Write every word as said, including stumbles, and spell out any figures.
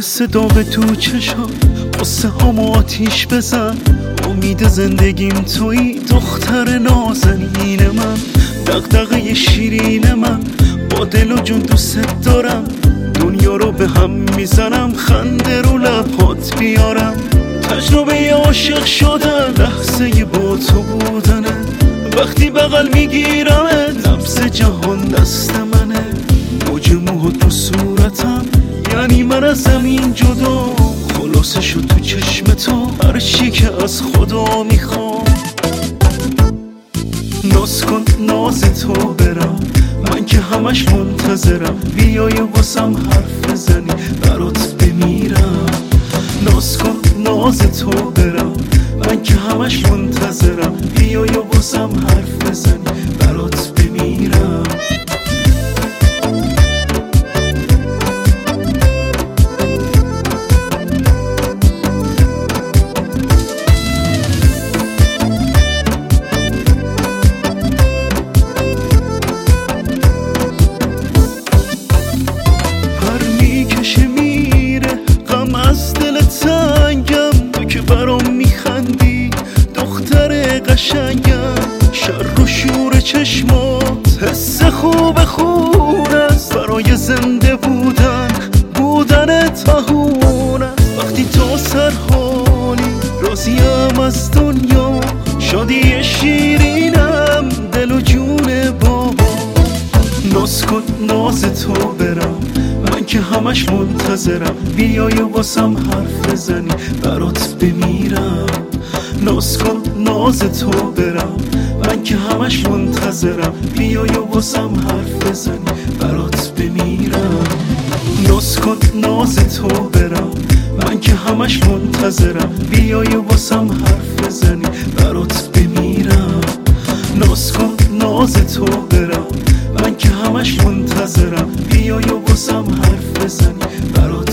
صدا به تو چشم قصه هم آتیش بزن. امید زندگیم توی دختر نازنین من، دغدغه شیرین من، با دل و جون دوست دارم. دنیا رو به هم میزنم خنده رو لبات بیارم. تجربه عاشق شدن لحظه با تو بودنه، وقتی بغل میگیرمت نبض جهان دست منه. موج موها تو صورتم یعنی من از زمین جدا، خلاصه شد تو چشم تو هرچی که از خدا میخوام. ناز کن ناز تو برم، من که همش منتظرم بیای واسم حرف بزنی برات بمیرم. ناز کن ناز تو برم، من که همش منتظرم بیای واسم حرف بزنی برات بمیرم. برام میخندی دختر قشنگم، شر و شور چشمات حس خوب خون است. برای زنده بودن بودن تهون است. وقتی تو سر حالی راضیم از دنیا، شادی شیرینم دل و جون بابا. ناز کن ناز تو برم، من که همش منتظرم بیای واسم حرف بزنی برات بمیرم. ناز کن ناز تو برم، من که همش منتظرم بیای واسم حرف بزنی برات بمیرم. ناز کن ناز تو برم، من که همش منتظرم بیای واسم حرف بزنی برات بمیرم. ناز کن ناز تو برم، من که همش منتظرم بیای واسم حرف بزنی برات